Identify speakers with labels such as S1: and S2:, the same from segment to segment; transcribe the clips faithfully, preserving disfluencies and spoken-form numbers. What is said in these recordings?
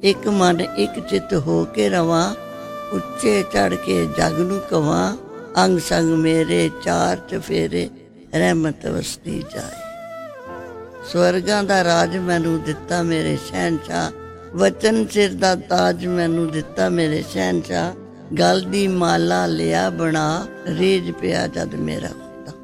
S1: एक मन एक चित हो के रवां, उच्चे चढ़ के जग नूं कवां, अंग संग मेरे चार चफेरे रहमत वसदी जाए। स्वर्गां दा राज मैनू दिता मेरे शहनशाह, वचन सिर दा ताज मैनू दिता मेरे शहनशाह, गल दी माला लिया बना, रेज पिया जद मेरा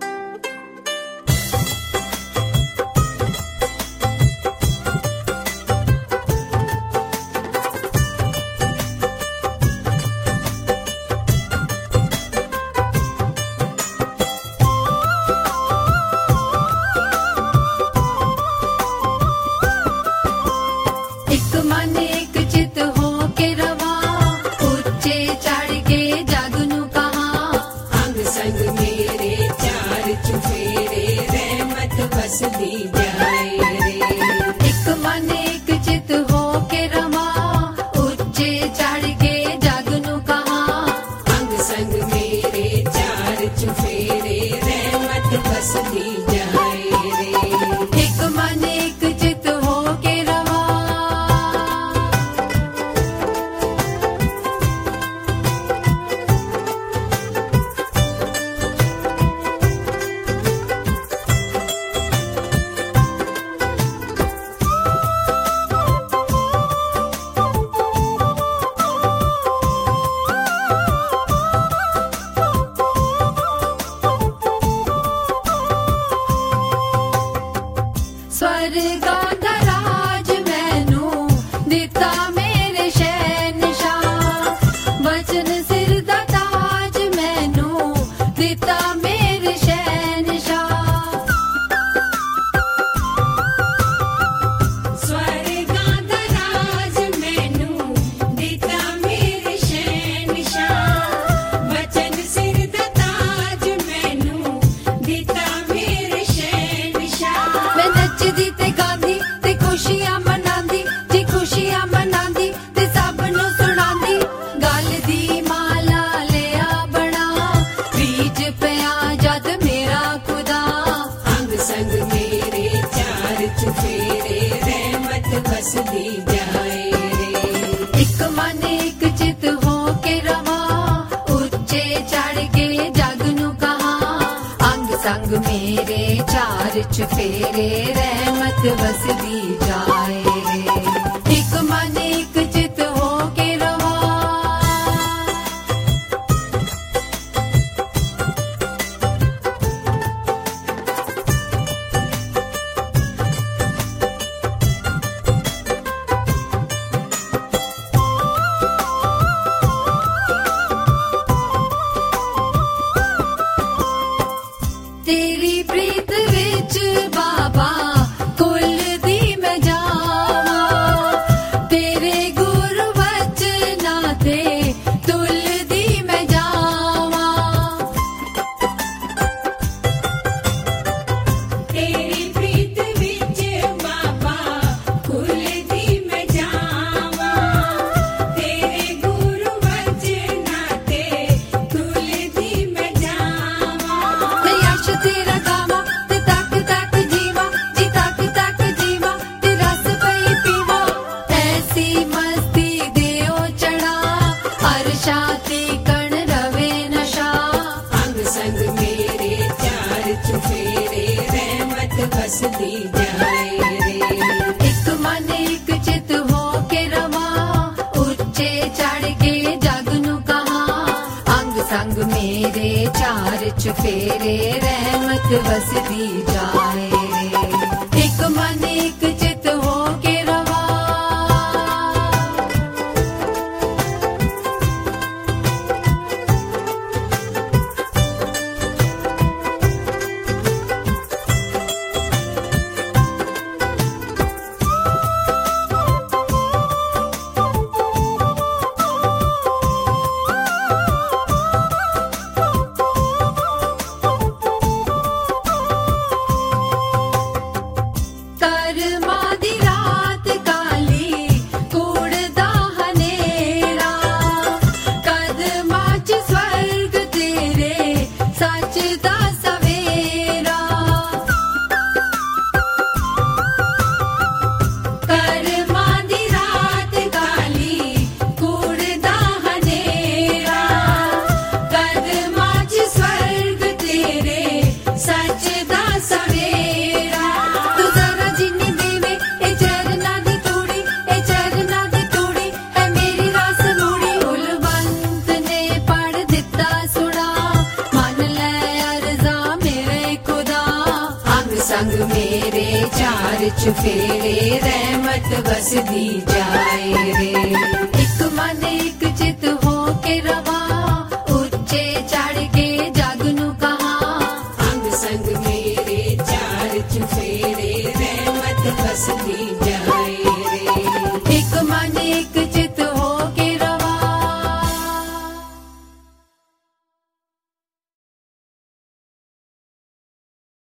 S2: चफेरे रहमत वसदी जाए। एक मन एक चित हो के रवा, तेरी प्रीत विच बाबा कुल दी मैं जावां, तेरे गुर वचना ते तुल दी मैं जावां।
S3: तेरी प्रीत विच बाबा कुल दी मैं जावां, तेरे गुर वचना ते तुल दी मैं जावां।
S2: ते यश तेरा गावां ते तक तक जीवा, जी तक तक जीवा ते रस पई पीवा। ऐसी मस्ती देओ चढ़ा, अरशा ते कण रवे नशा।
S3: अंग संग मेरे चार चफेरे रहमत वसदी जाए रे।
S2: एक मन एक चित हो के रवा, उच्चे चढ़ के जग नू कहा, अंग संग मेरे चार चफेरे रहमत वसदी जाए। एक मन एक चित हो के रवा, चार चुफेरे रहमत बसदी जाए रे। एक मन एक चित हो के रवा उच्चे चढ़ के जगनु कहा
S3: अंग संग मेरे चार चुफेरे रहमत बसदी